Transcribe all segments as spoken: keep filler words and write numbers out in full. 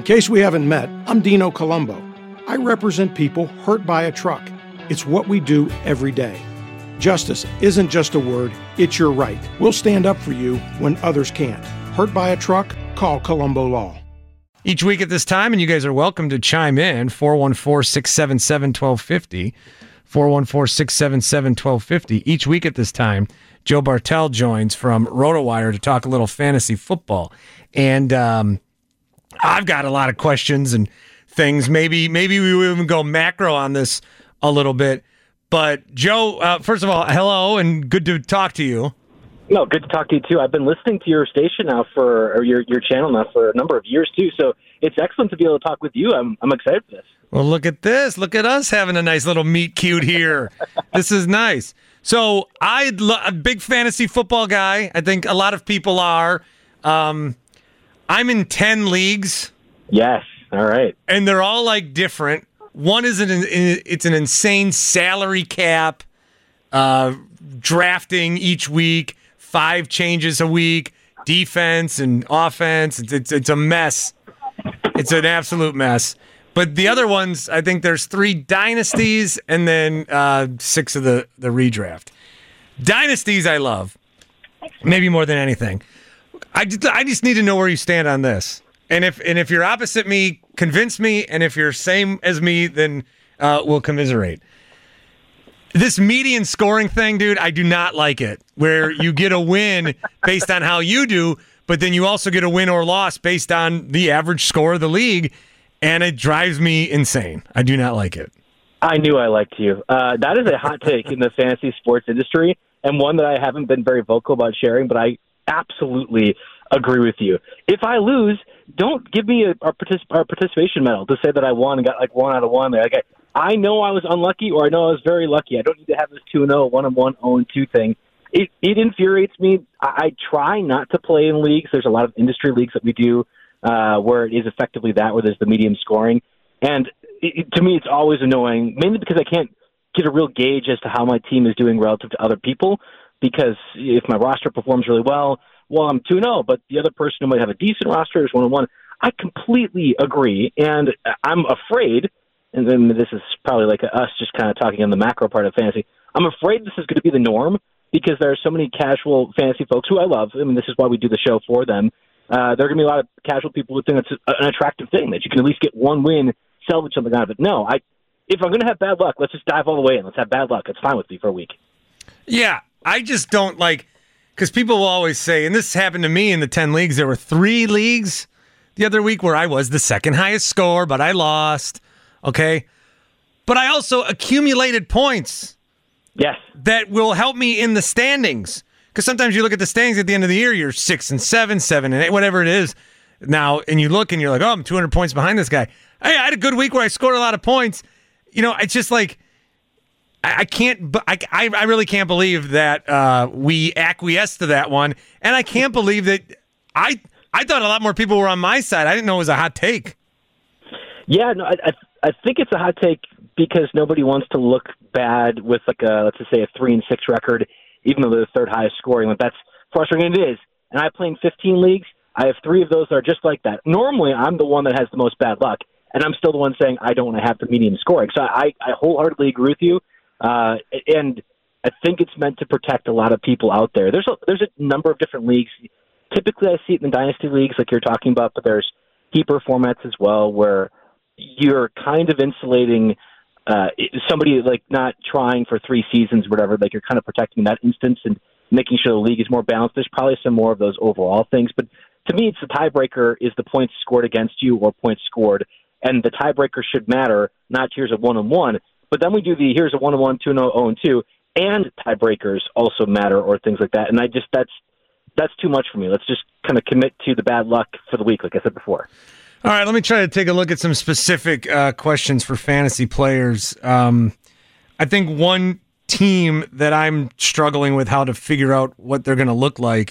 case we haven't met, I'm Dino Colombo. I represent people hurt by a truck. It's what we do every day. Justice isn't just a word, it's your right. We'll stand up for you when others can't. Hurt by a truck? Call Colombo Law. Each week at this time, and you guys are welcome to chime in, four one four, six seven seven, one two five zero, four one four, six seven seven, one two five zero. Each week at this time, Joe Bartel joins from RotoWire to talk a little fantasy football. And um, I've got a lot of questions and things. Maybe maybe we will even go macro on this a little bit. But, Joe, uh, first of all, hello, and good to talk to you. No, good to talk to you, too. I've been listening to your station now for, or your your channel now for a number of years, too. So it's excellent to be able to talk with you. I'm I'm excited for this. Well, look at this. Look at us having a nice little meet cute here. This is nice. So I'm a big fantasy football guy. I think a lot of people are. Um, I'm in ten leagues. Yes. All right. And they're all like different. One is an it's an insane salary cap, uh, drafting each week. Five changes a week, defense and offense. It's, it's it's a mess. It's an absolute mess. But the other ones, I think there's three dynasties and then uh, six of the, the redraft. Dynasties I love, maybe more than anything. I just, I just need to know where you stand on this. And if and if you're opposite me, convince me. And if you're same as me, then uh, we'll commiserate. This median scoring thing, dude, I do not like it, where you get a win based on how you do, but then you also get a win or loss based on the average score of the league, and it drives me insane. I do not like it. I knew I liked you. Uh, that is a hot take in the fantasy sports industry, and one that I haven't been very vocal about sharing, but I absolutely agree with you. If I lose, don't give me a, a, particip- a participation medal to say that I won and got like one out of one. Like, I, I know I was unlucky, or I know I was very lucky. I don't need to have this two and oh, one and one, oh and two thing. It, it infuriates me. I, I try not to play in leagues. There's a lot of industry leagues that we do uh, where it is effectively that, where there's the medium scoring. And it, to me, it's always annoying, mainly because I can't get a real gauge as to how my team is doing relative to other people. Because if my roster performs really well, well, I'm two and oh, but the other person who might have a decent roster is one and one. I completely agree, and I'm afraid. And then this is probably like us just kind of talking on the macro part of fantasy. I'm afraid this is going to be the norm because there are so many casual fantasy folks who I love. I mean, this is why we do the show for them. Uh, there are going to be a lot of casual people who think it's an attractive thing, that you can at least get one win, salvage something out of it. No, I. If I'm going to have bad luck, let's just dive all the way in. Let's have bad luck. It's fine with me for a week. Yeah, I just don't like, because people will always say, and this happened to me in the ten leagues, there were three leagues the other week where I was the second highest score, but I lost. Okay, but I also accumulated points. Yes, that will help me in the standings. Because sometimes you look at the standings at the end of the year, you're six and seven, seven and eight, whatever it is now, and you look and you're like, oh, I'm two hundred points behind this guy. Hey, I had a good week where I scored a lot of points. You know, it's just like I, I can't. I, I I really can't believe that uh, we acquiesced to that one, and I can't believe that I I thought a lot more people were on my side. I didn't know it was a hot take. Yeah, no, I. I I think it's a hot take because nobody wants to look bad with like a, let's just say a three and six record, even though they're the third highest scoring. Like, that's frustrating. It is. And I play in fifteen leagues. I have three of those that are just like that. Normally, I'm the one that has the most bad luck, and I'm still the one saying I don't want to have the medium scoring. So I, I wholeheartedly agree with you. Uh, and I think it's meant to protect a lot of people out there. There's a, there's a number of different leagues. Typically, I see it in the dynasty leagues like you're talking about, but there's keeper formats as well where you're kind of insulating uh, somebody like not trying for three seasons or whatever. Like, you're kind of protecting that instance and making sure the league is more balanced. There's probably some more of those overall things. But to me, it's the tiebreaker is the points scored against you or points scored. And the tiebreaker should matter, not here's a one and one. But then we do the here's a one and one, two and oh and two, and tiebreakers also matter or things like that. And I just that's that's too much for me. Let's just kind of commit to the bad luck for the week, like I said before. All right, let me try to take a look at some specific uh, questions for fantasy players. Um, I think one team that I'm struggling with how to figure out what they're going to look like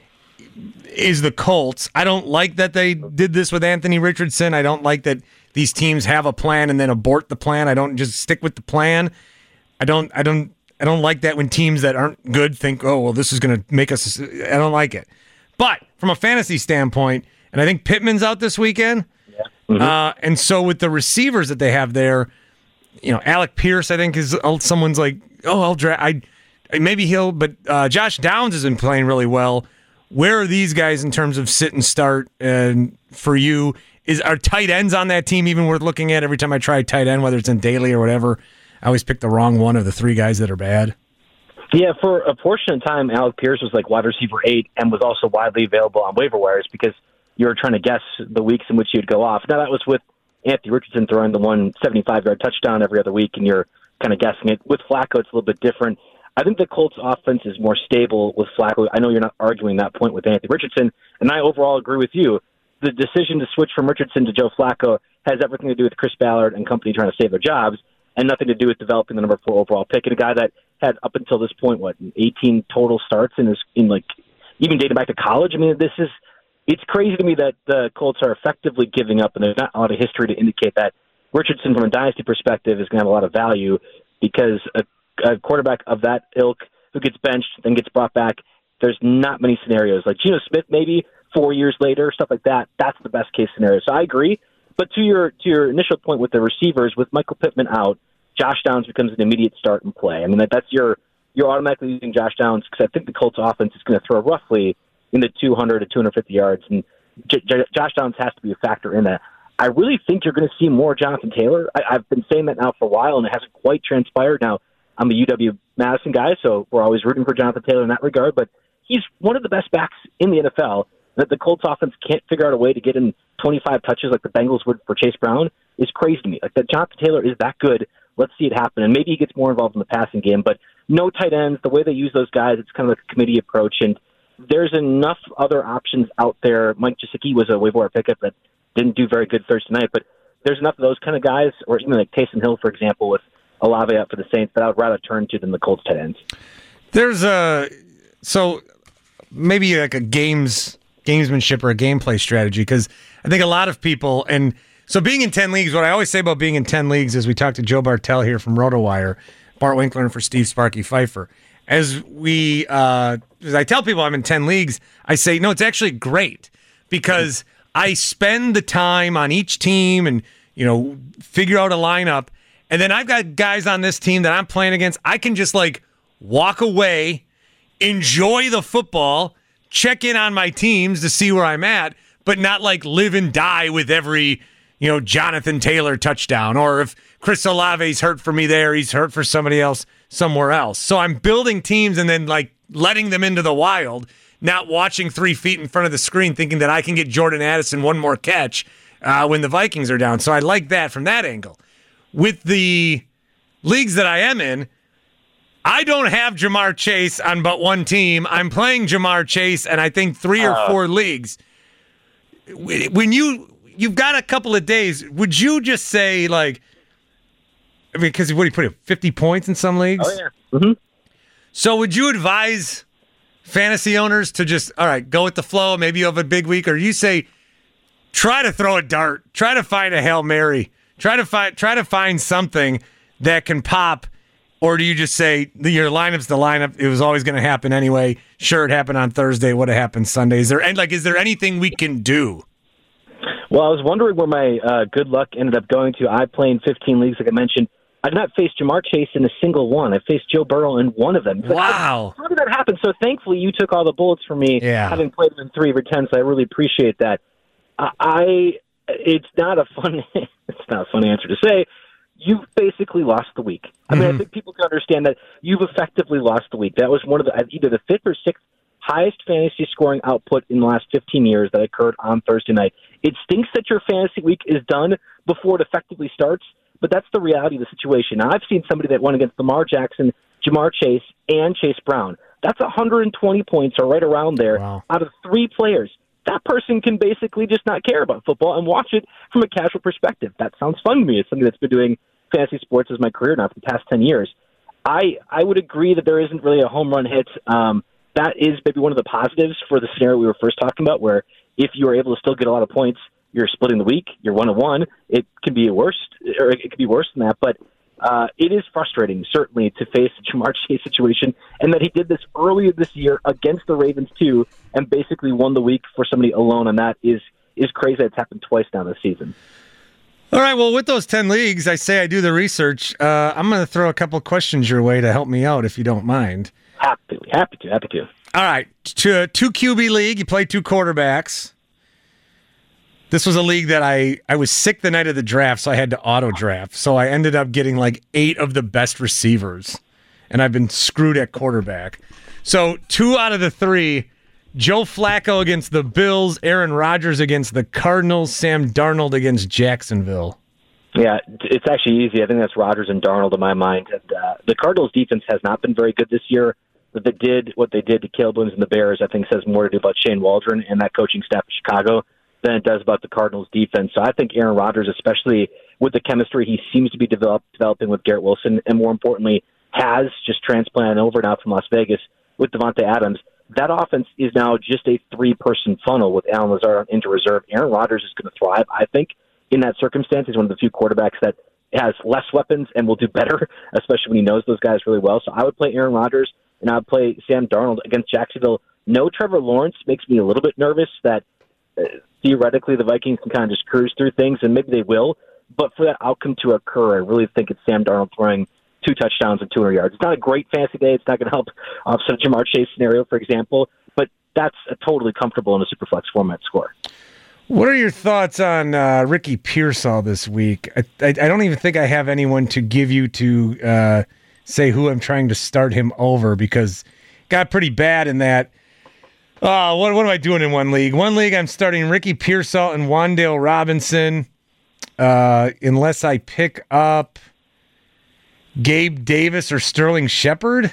is the Colts. I don't like that they did this with Anthony Richardson. I don't like that these teams have a plan and then abort the plan. I don't just stick with the plan. I don't. I don't. I don't like that when teams that aren't good think, oh, well, this is going to make us. I don't like it. But from a fantasy standpoint. And I think Pittman's out this weekend. Yeah. Mm-hmm. Uh, and so with the receivers that they have there, you know, Alec Pierce, I think, is someone's like, oh, I'll draft. I maybe he'll, but uh, Josh Downs has been playing really well. Where are these guys in terms of sit and start? And for you, is are tight ends on that team even worth looking at? Every time I try tight end, whether it's in daily or whatever, I always pick the wrong one of the three guys that are bad. Yeah, for a portion of time, Alec Pierce was like wide receiver eight and was also widely available on waiver wires because you were trying to guess the weeks in which he'd go off. Now, that was with Anthony Richardson throwing the one seventy-five-yard touchdown every other week, and you're kind of guessing it. With Flacco, it's a little bit different. I think the Colts' offense is more stable with Flacco. I know you're not arguing that point with Anthony Richardson, and I overall agree with you. The decision to switch from Richardson to Joe Flacco has everything to do with Chris Ballard and company trying to save their jobs and nothing to do with developing the number four overall pick. And a guy that had up until this point, what, eighteen total starts in his, in like, even dating back to college. I mean, this is, it's crazy to me that the Colts are effectively giving up, and there's not a lot of history to indicate that Richardson, from a dynasty perspective, is going to have a lot of value because a a quarterback of that ilk who gets benched, then gets brought back, there's not many scenarios. Like Geno Smith, maybe four years later, stuff like that. That's the best case scenario. So I agree. But to your to your initial point with the receivers, with Michael Pittman out, Josh Downs becomes an immediate start and play. I mean, that, that's your you're automatically using Josh Downs because I think the Colts offense is going to throw roughly in the two hundred to two hundred fifty yards, and J- J- Josh Downs has to be a factor in that. I really think you're going to see more Jonathan Taylor. I, I've been saying that now for a while, and it hasn't quite transpired. Now, I'm a U W-Madison guy, so we're always rooting for Jonathan Taylor in that regard, but he's one of the best backs in the N F L. That the Colts offense can't figure out a way to get him twenty-five touches like the Bengals would for Chase Brown is crazy to me. Like, that Jonathan Taylor is that good. Let's see it happen, and maybe he gets more involved in the passing game, but no tight ends. The way they use those guys, it's kind of like a committee approach, and there's enough other options out there. Mike Gesicki was a waiver wire pickup that didn't do very good Thursday night, but there's enough of those kind of guys, or even like Taysom Hill, for example, with Olave out for the Saints, that I would rather turn to than the Colts tight ends. There's a so maybe like a games gamesmanship or a gameplay strategy, because I think a lot of people, and so being in ten leagues, what I always say about being in ten leagues is we talked to Joe Bartel here from RotoWire, Bart Winkler, and for Steve Sparky Pfeiffer. As we, uh, as I tell people I'm in ten leagues, I say, no, it's actually great because I spend the time on each team and, you know, figure out a lineup. And then I've got guys on this team that I'm playing against. I can just like walk away, enjoy the football, check in on my teams to see where I'm at, but not like live and die with every, you know, Jonathan Taylor touchdown. Or if Chris Olave's hurt for me there, he's hurt for somebody else somewhere else. So I'm building teams and then like letting them into the wild, not watching three feet in front of the screen thinking that I can get Jordan Addison one more catch uh, when the Vikings are down. So I like that from that angle. With the leagues that I am in, I don't have Jamar Chase on but one team. I'm playing Jamar Chase, and I think three or four leagues. When you, you've got a couple of days, would you just say, like, I mean, because what do you put it, fifty points in some leagues? Oh, yeah. Mm-hmm. So would you advise fantasy owners to just, all right, go with the flow, maybe you have a big week, or you say, try to throw a dart, try to find a Hail Mary, try to find try to find something that can pop, or do you just say your lineup's the lineup? It was always going to happen anyway. Sure, it happened on Thursday. Would have happened Sunday. Is there and like is there anything we can do? Well, I was wondering where my uh, good luck ended up going to. I play in fifteen leagues, like I mentioned. I've not faced Jamar Chase in a single one. I faced Joe Burrow in one of them. Wow. How, how did that happen? So thankfully, you took all the bullets for me, yeah. having played them in three over ten. So I really appreciate that. Uh, I. It's not a fun. It's not a fun answer to say. You've basically lost the week. I mean, mm-hmm. I think people can understand that you've effectively lost the week. That was one of the either the fifth or sixth highest fantasy scoring output in the last fifteen years that occurred on Thursday night. It stinks that your fantasy week is done before it effectively starts, but that's the reality of the situation. Now, I've seen somebody that went against Lamar Jackson, Jamar Chase, and Chase Brown. That's one hundred twenty points or right around there wow. out of three players. That person can basically just not care about football and watch it from a casual perspective. That sounds fun to me. It's something that's been doing fantasy sports as my career now for the past ten years. I I would agree that there isn't really a home run hit. Um, that is maybe one of the positives for the scenario we were first talking about, where if you are able to still get a lot of points, you're splitting the week, you're one and one. It can be worse, or it could be worse than that. But uh, it is frustrating, certainly, to face a Jamar Chase situation, and that he did this earlier this year against the Ravens too, and basically won the week for somebody alone. And that is is crazy. It's happened twice now this season. All right, well, with those ten leagues, I say I do the research. Uh, I'm going to throw a couple questions your way to help me out, if you don't mind. Happy, happy to, happy to. All right, to two Q B league, you play two quarterbacks. This was a league that I, I was sick the night of the draft, so I had to auto draft. So I ended up getting like eight of the best receivers, and I've been screwed at quarterback. So two out of the three, Joe Flacco against the Bills, Aaron Rodgers against the Cardinals, Sam Darnold against Jacksonville. Yeah, it's actually easy. I think that's Rodgers and Darnold in my mind. And, uh, the Cardinals' defense has not been very good this year. But they did what they did to Caleb Williams and the Bears, I think, says more to do about Shane Waldron and that coaching staff of Chicago than it does about the Cardinals' defense. So I think Aaron Rodgers, especially with the chemistry he seems to be develop, developing with Garrett Wilson, and more importantly, has just transplanted over now from Las Vegas with Devontae Adams, that offense is now just a three-person funnel with Allen Lazard on injured reserve. Aaron Rodgers is going to thrive, I think, in that circumstance. He's one of the few quarterbacks that has less weapons and will do better, especially when he knows those guys really well. So I would play Aaron Rodgers, and I would play Sam Darnold against Jacksonville. No Trevor Lawrence makes me a little bit nervous that uh, theoretically the Vikings can kind of just cruise through things, and maybe they will. But for that outcome to occur, I really think it's Sam Darnold throwing two touchdowns and two hundred yards. It's not a great fantasy day. It's not going to help offset a Jamar Chase scenario, for example, but that's a totally comfortable in a Superflex format score. What are your thoughts on uh, Ricky Pearsall this week? I, I, I don't even think I have anyone to give you to uh, say who I'm trying to start him over, because it got pretty bad in that. Oh, what, what am I doing in one league? One league I'm starting Ricky Pearsall and Wan'Dale Robinson uh, unless I pick up Gabe Davis or Sterling Shepard.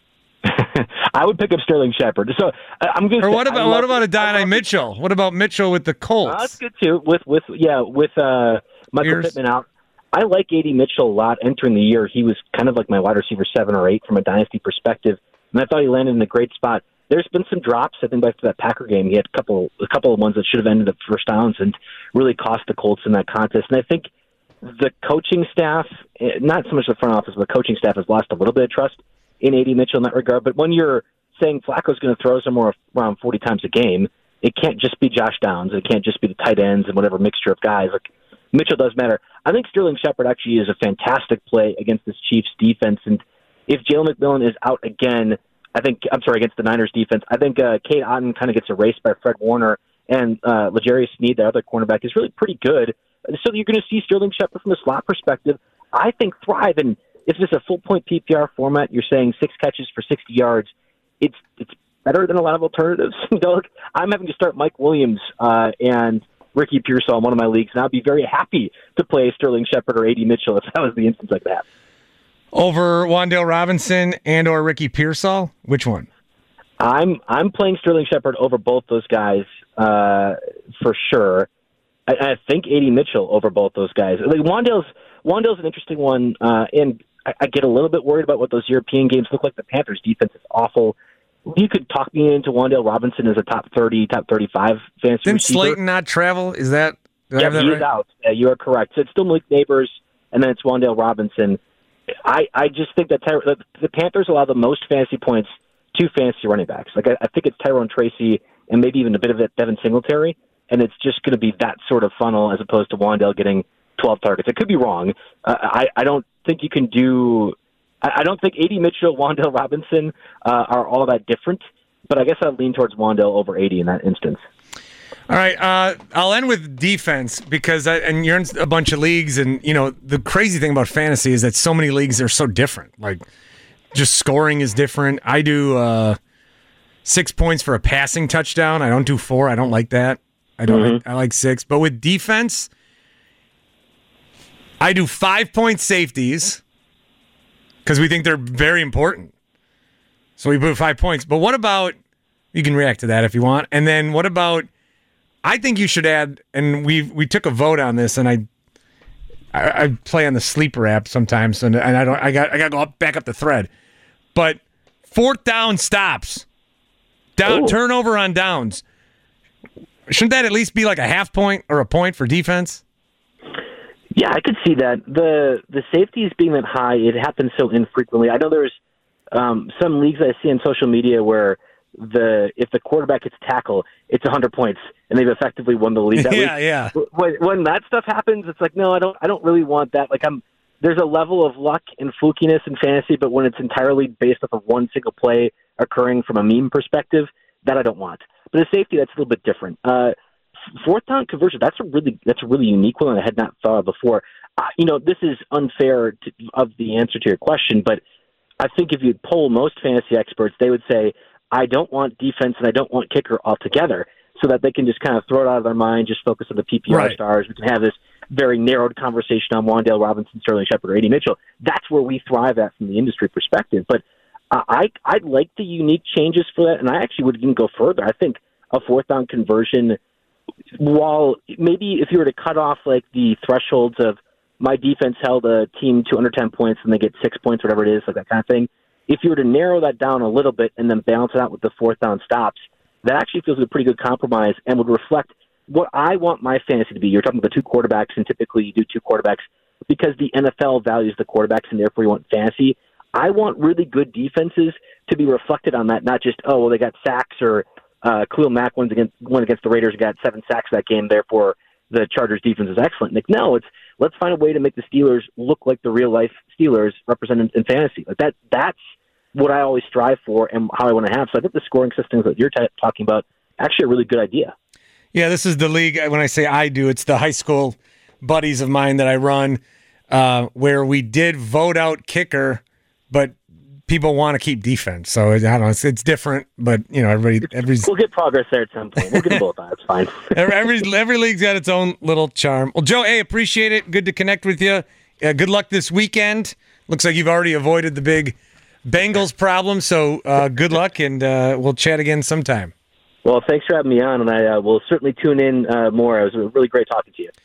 I would pick up Sterling Shepard. So uh, I'm going to. Or what about what about Adonai Mitchell? What about Mitchell with the Colts? Uh, that's good too. With with yeah with uh, Michael Here's, Pittman out, I like A D Mitchell a lot. Entering the year, he was kind of like my wide receiver seven or eight from a dynasty perspective, and I thought he landed in a great spot. There's been some drops. I think back to that Packer game, he had a couple a couple of ones that should have ended up first downs and really cost the Colts in that contest. And I think the coaching staff, not so much the front office, but the coaching staff has lost a little bit of trust in A D Mitchell in that regard. But when you're saying Flacco's going to throw somewhere around forty times a game, it can't just be Josh Downs. It can't just be the tight ends and whatever mixture of guys. Like Mitchell does matter. I think Sterling Shepard actually is a fantastic play against this Chiefs defense. And if Jalen McMillan is out again, I think, I'm sorry, against the Niners defense, I think uh, Cade Otton kind of gets erased by Fred Warner, and uh, L'Jarius Sneed, the other cornerback, is really pretty good. So you're going to see Sterling Shepard from a slot perspective, I think, thrive. And if it's a full-point P P R format, you're saying six catches for sixty yards, it's it's better than a lot of alternatives. Look, I'm having to start Mike Williams uh, and Ricky Pearsall in one of my leagues, and I'd be very happy to play Sterling Shepard or A D Mitchell if that was the instance like that. Over Wan'Dale Robinson and or Ricky Pearsall? Which one? I'm I'm playing Sterling Shepard over both those guys uh, for sure. I, I think A D Mitchell over both those guys. Like Wan'Dale's Wan'Dale's an interesting one, uh, and I, I get a little bit worried about what those European games look like. The Panthers' defense is awful. You could talk me into Wan'Dale Robinson as a top thirty, top thirty-five fantasy Didn't receiver. Slayton not travel? Is that? Yeah, that he right? is out. Yeah, you are correct. So it's still Malik Neighbors, and then it's Wan'Dale Robinson. I, I just think that Ty- the Panthers allow the most fantasy points to fantasy running backs. Like I, I think it's Tyrone Tracy and maybe even a bit of it Devin Singletary, and it's just going to be that sort of funnel as opposed to Wan'Dale getting twelve targets. I could be wrong. Uh, I, I don't think you can do. I, I don't think A D Mitchell, Wan'Dale Robinson uh, are all that different, but I guess I'd lean towards Wan'Dale over A D in that instance. All right, uh, I'll end with defense because, I, and you're in a bunch of leagues, and you know the crazy thing about fantasy is that so many leagues are so different. Like, just scoring is different. I do uh, six points for a passing touchdown. I don't do four. I don't like that. I don't. Mm-hmm. I, I like six. But with defense, I do five point safeties because we think they're very important. So we put five points. But what about? You can react to that if you want. And then what about? I think you should add, and we we took a vote on this, and I, I I play on the Sleeper app sometimes, and, and I don't I got I got to go up, back up the thread, but fourth down stops, down Ooh. turnover on downs, shouldn't that at least be like a half point or a point for defense? Yeah, I could see that. The the safeties being that high, it happens so infrequently. I know there's um, some leagues I see on social media where the if the quarterback gets tackle, it's one hundred points, and they've effectively won the league that yeah, week. Yeah, yeah. When, when that stuff happens, it's like, no, I don't I don't really want that. Like I'm there's a level of luck and flukiness in fantasy, but when it's entirely based off of one single play occurring from a meme perspective, that I don't want. But in safety, that's a little bit different. Uh, fourth down conversion, that's a really that's a really unique one I had not thought of before. Uh, you know, this is unfair to, of the answer to your question, but I think if you poll most fantasy experts, they would say, I don't want defense and I don't want kicker altogether, so that they can just kind of throw it out of their mind, just focus on the P P R right. stars. We can have this very narrowed conversation on Wan'Dale Robinson, Sterling Shepard, or A D Mitchell. That's where we thrive at from the industry perspective. But uh, I I like the unique changes for that, and I actually would even go further. I think a fourth down conversion, while maybe if you were to cut off like the thresholds of my defense held a team to under ten points and they get six points, whatever it is, like that kind of thing. If you were to narrow that down a little bit and then balance it out with the fourth down stops, that actually feels like a pretty good compromise and would reflect what I want my fantasy to be. You're talking about the two quarterbacks, and typically you do two quarterbacks because the N F L values the quarterbacks and therefore you want fantasy. I want really good defenses to be reflected on that, not just, oh, well, they got sacks or uh, Khalil Mack won against, won against the Raiders, got seven sacks that game, therefore the Chargers defense is excellent. Like, no, it's let's find a way to make the Steelers look like the real-life Steelers represented in fantasy. Like that, that's what I always strive for and how I want to have. So I think the scoring systems that you're t- talking about actually a really good idea. Yeah, this is the league. When I say I do, it's the high school buddies of mine that I run, uh, where we did vote out kicker, but people want to keep defense. So I don't know, it's, it's different, but you know, everybody, everybody's, we'll get progress there at some point. We'll get them both on. It's fine. every every league's got its own little charm. Well, Joe, hey, appreciate it. Good to connect with you. Uh, good luck this weekend. Looks like you've already avoided the big Bengals problem. So uh, good luck, and uh, we'll chat again sometime. Well, thanks for having me on, and I uh, will certainly tune in uh, more. It was really great talking to you.